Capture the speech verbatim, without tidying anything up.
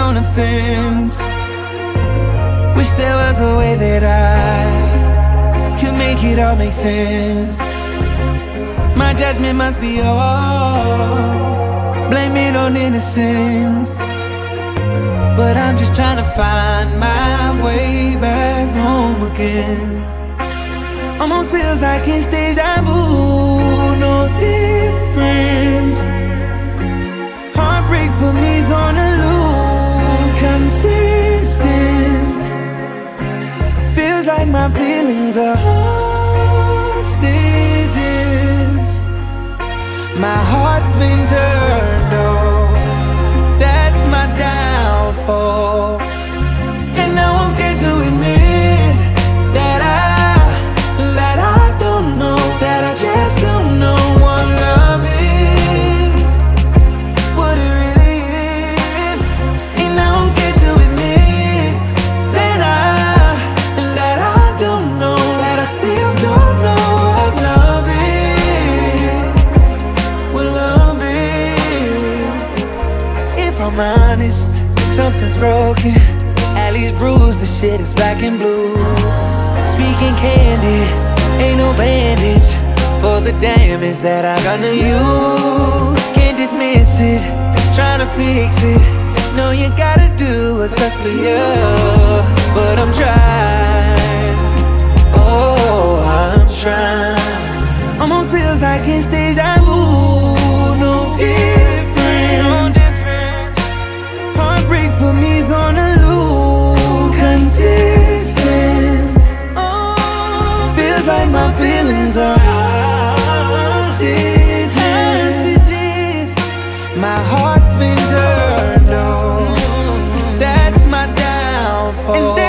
on the fence. Wish there was a way that I could make it all make sense. My judgment must be all, blame it on innocence. But I'm just trying to find my way back home again. Almost feels like it's deja vu, no difference. Heartbreak for me's on a loop, consistent. Feels like my feelings are hostages. My heart's been turned off, that's my downfall. And no one's scared to admit that I, that I don't know, that I just don't know what love is, what it really is. And no one's scared to admit that I, that I don't know, that I still don't know what love is, what love is. If I'm honest, something's broken. At least bruised, the shit is black and blue. Speaking candid, ain't no bandage for the damage that I done to you. Can't dismiss it, trying to fix it. No, you gotta do what's best for you. But I'm trying, oh, I'm trying. Almost feels like it's deja vu, no difference. Heartbreak for me's on a loop, consistent. Oh, feels like my feelings are hostages. My heart's been turned on, that's my downfall.